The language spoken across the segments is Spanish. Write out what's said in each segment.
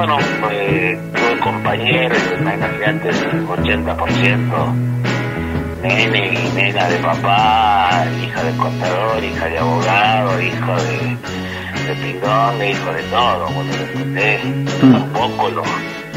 bueno, tuve compañeros, imagínate antes, 80%, nene y nena de papá, hija de contador, hija de abogado, hijo de pindón, hijo de todo, bueno, tampoco los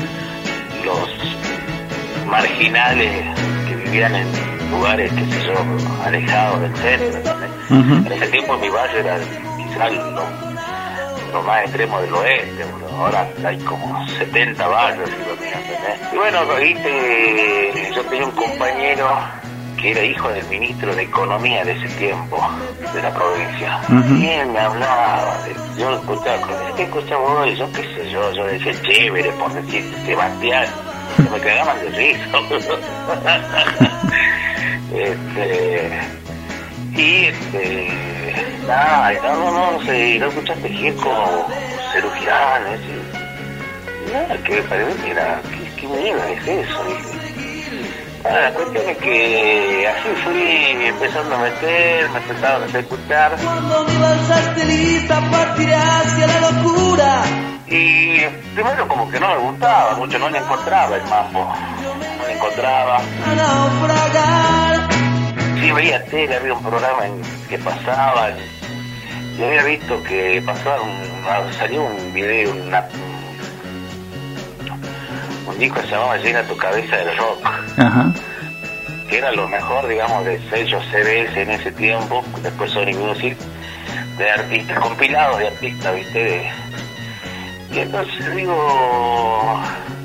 marginales que vivían en lugares, qué sé yo, alejados del centro. En ese tiempo mi barrio era quizás lo más extremo del oeste, ahora hay como 70 barrios, y bueno, viste, yo tenía un compañero que era hijo del ministro de Economía de ese tiempo, de la provincia, y él me hablaba, yo escuchaba, ¿qué escuchaba vos? Yo qué sé yo decía chévere, por decir Sebastián, que me cagaban de risa. No sé, no escuchaste Gil como Cerujirán, nada, que me parece que era, ¿qué mierda es eso? La cuestión es que así fui empezando a meter, me empezaron a escuchar. Cuando mi balsa esté lista, partiré hacia la locura. Y primero como que no me gustaba mucho, no le encontraba el mambo, no le encontraba. A naufragar. Sí veía tele, había un programa que pasaba, y había visto que pasaba salió un video, un disco que se llamaba Llena tu cabeza del rock. Ajá. Que era lo mejor, digamos, de sellos CBS en ese tiempo, después Sony Music, de artistas, compilados de artistas, viste, y entonces digo,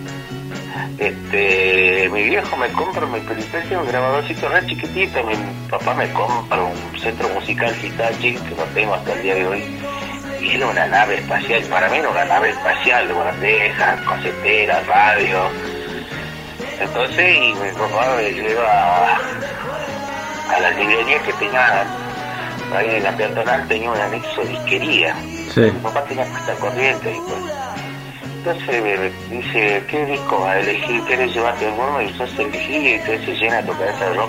mi viejo me compra mi peripecia, un grabadorcito re chiquitito, mi papá me compra un centro musical Hitachi, que no tengo hasta el día de hoy, y era una nave espacial, para mí era una nave espacial, de bandejas, caseteras, radio. Entonces, y mi papá me lleva a la librería que tenía ahí en la peatonal, tenía un anexo de disquería. Sí. Mi papá tenía puesta corriente y pues. Entonces me dice, ¿qué disco vas a elegir? ¿Querés llevarte el gorro? Y entonces elegí, y entonces Llena tu cabeza de rock.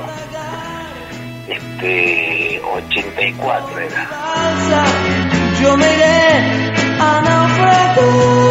84 era. Yo me iré a naufragar.